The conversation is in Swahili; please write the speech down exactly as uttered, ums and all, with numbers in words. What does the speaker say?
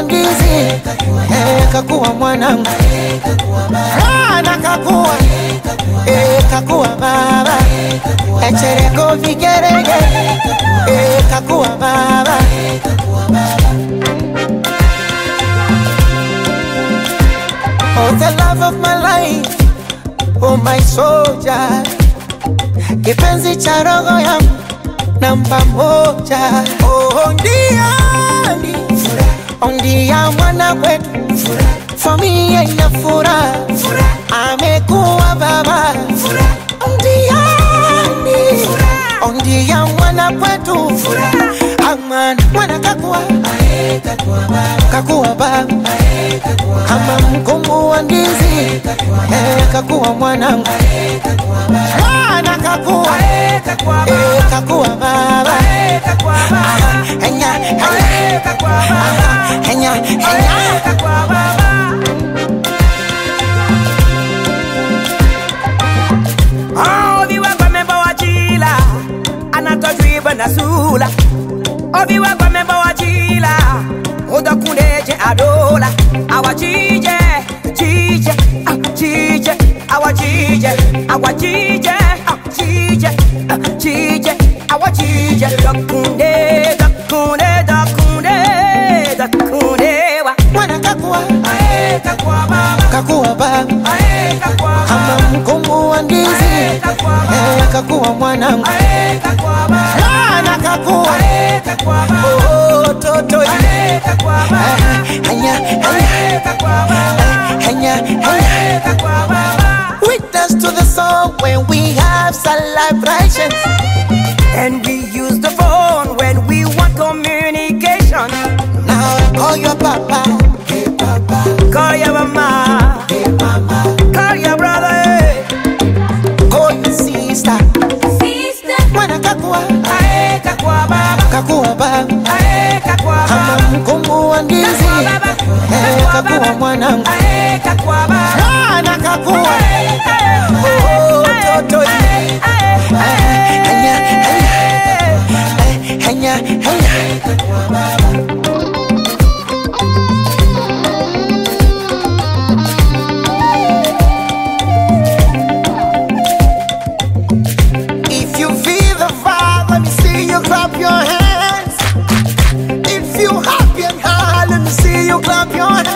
mkungua ndizi, eh, kakuwa mwanangu. Mwana kakuwa, eh, kakuwa baba. Echereko vigerege, eh, kakuwa baba. Oh, the love of my life, oh my soldier. Kipenzi cha roho yangu namba moja. Oh, ndia ndi oh, ndia mwana kwetu familia ina furaha, amekuwa baba. Ndia ndi oh, ndia mwana kwetu amana mwana kakuwa, kakuwa baba. Kama mkungua ndizi, eh, kakuwa mwanangu. Mwana kakuwa, eh, kakuwa baba. Henya, henya, henya, henya. Obi wakwa memba wachila, anatodriba na sula. Obi wakwa memba wachila, oda kuneje adola. Awa jije, jije, ah, jije. Awa jije, awa jije, ah, jije, ah, jije. Awa jije, dakunde, dakunde, dakunde, dakunde wa. Mwana kakuwa, ae kakuwa baba, kakuwa baba. ae kakuwa baba. Kama mkungua ndizi, eh, kakuwa mwanangu. Ae kakuwa baba, mwana kakuwa, ae kakuwa baba. oh toto, Ae kakuwa baba, henya, henya, ae kakuwa baba, henya, henya. ae kakuwa baba. Witness to the song when we have celebrations, And we use the phone when we want communication. now call your papa, hey papa, Call your mama, hey mama, call your brother, eh. call your sister. Sister, Mwana kakuwa, Ae kakuwa baba, kakuwa baba. ae kakuwa Kama baba, mkungua ndizi, kakuwa baba, eh, kakuwa mwanangu. ae kakuwa baba. Mwana kakuwa, Ae, ae, oh ae, toto, ae, ae, ae. henya, henya, henya, henya. If you feel the vibe, let me see you clap your hands. If you happy and high, let me see you clap your hands.